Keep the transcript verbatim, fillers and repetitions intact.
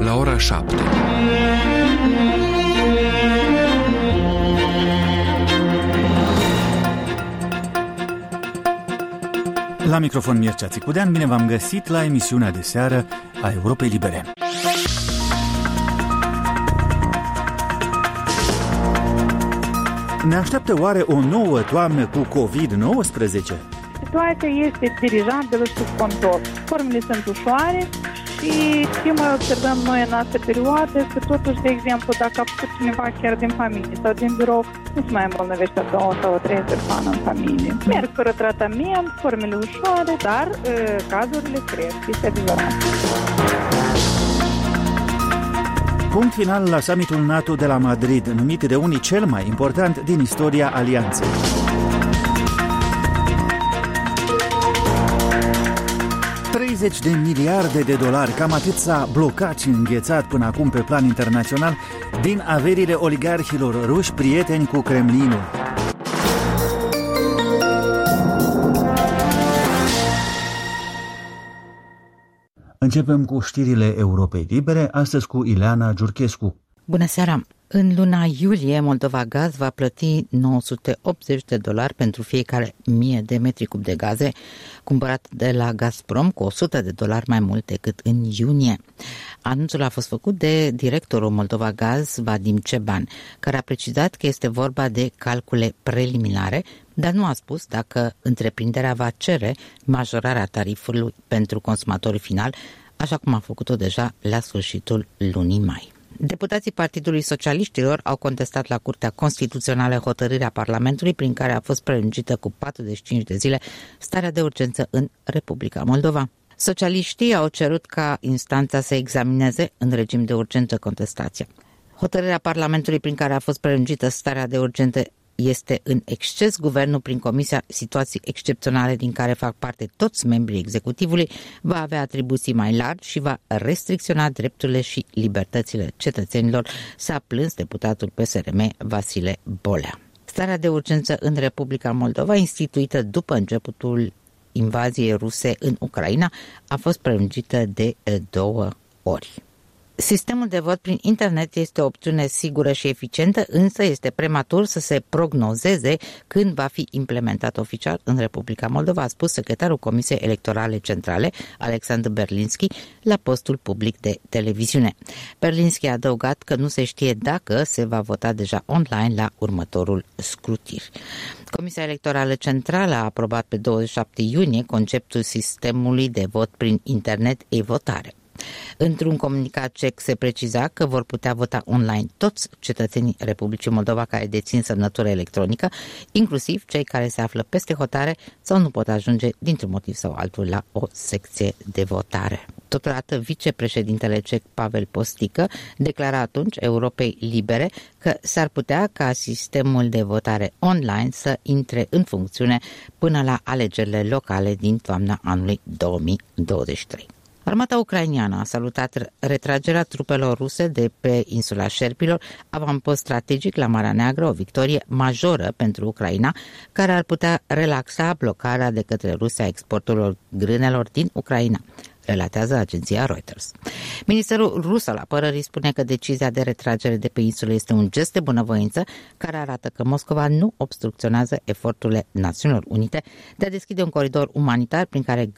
la ora șapte. La microfon Mircea Țicudean, bine v-am găsit la emisiunea de seară a Europei Libere. Ne așteaptă oare o nouă toamnă cu covid nouăsprezece? Situația este dirijabilă și sub control. Formele sunt ușoare și ce mai observăm noi în această perioadă, că totuși, de exemplu, dacă a făcut cineva chiar din familie sau din birou, nu se mai îmbolnăvește a două sau trei persoane în familie. Merg fără tratament, formele ușoare, dar uh, cazurile cresc, este adevărat. Punct final la summitul NATO de la Madrid, numit de unii cel mai important din istoria alianței. treizeci de miliarde de dolari, cam atât s-a blocat și înghețat până acum pe plan internațional din averile oligarhilor ruși prieteni cu Kremlinul. Începem cu știrile Europei Libere, astăzi cu Ileana Giurchescu. Bună seara! În luna iulie, Moldova Gaz va plăti nouă sute optzeci de dolari pentru fiecare mie de metri cub de gaze cumpărat de la Gazprom, cu o sută de dolari mai mult decât în iunie. Anunțul a fost făcut de directorul Moldova Gaz, Vadim Ceban, care a precizat că este vorba de calcule preliminare, dar nu a spus dacă întreprinderea va cere majorarea tarifului pentru consumatorul final, așa cum a făcut-o deja la sfârșitul lunii mai. Deputații Partidului Socialiștilor au contestat la Curtea Constituțională hotărârea Parlamentului prin care a fost prelungită cu patruzeci și cinci de zile starea de urgență în Republica Moldova. Socialiștii au cerut ca instanța să examineze în regim de urgență contestația. Hotărârea Parlamentului prin care a fost prelungită starea de urgență este în exces. Guvernul, prin Comisia Situații Excepționale din care fac parte toți membrii executivului, va avea atribuții mai largi și va restricționa drepturile și libertățile cetățenilor, s-a plâns deputatul P S R M Vasile Bolea. Starea de urgență în Republica Moldova, instituită după începutul invaziei ruse în Ucraina, a fost prelungită de două ori. Sistemul de vot prin internet este o opțiune sigură și eficientă, însă este prematur să se prognozeze când va fi implementat oficial în Republica Moldova, a spus secretarul Comisiei Electorale Centrale, Alexandru Berlinski, la postul public de televiziune. Berlinski a adăugat că nu se știe dacă se va vota deja online la următorul scrutir. Comisia Electorală Centrală a aprobat pe douăzeci și șapte iunie conceptul sistemului de vot prin internet e-votare. Într-un comunicat cec se preciza că vor putea vota online toți cetățenii Republicii Moldova care dețin semnătură electronică, inclusiv cei care se află peste hotare sau nu pot ajunge dintr-un motiv sau altul la o secție de votare. Totodată, vicepreședintele cec Pavel Postică declara atunci Europei Libere că s-ar putea ca sistemul de votare online să intre în funcțiune până la alegerile locale din toamna anului două mii douăzeci și trei. Armata ucraineană a salutat retragerea trupelor ruse de pe insula Șerpilor, avampost strategic la Marea Neagră, o victorie majoră pentru Ucraina, care ar putea relaxa blocarea de către Rusia a exporturilor grânelor din Ucraina, relatează agenția Reuters. Ministerul rus al apărării spune că decizia de retragere de pe insulă este un gest de bunăvoință care arată că Moscova nu obstrucționează eforturile Națiunilor Unite de a deschide un coridor umanitar prin care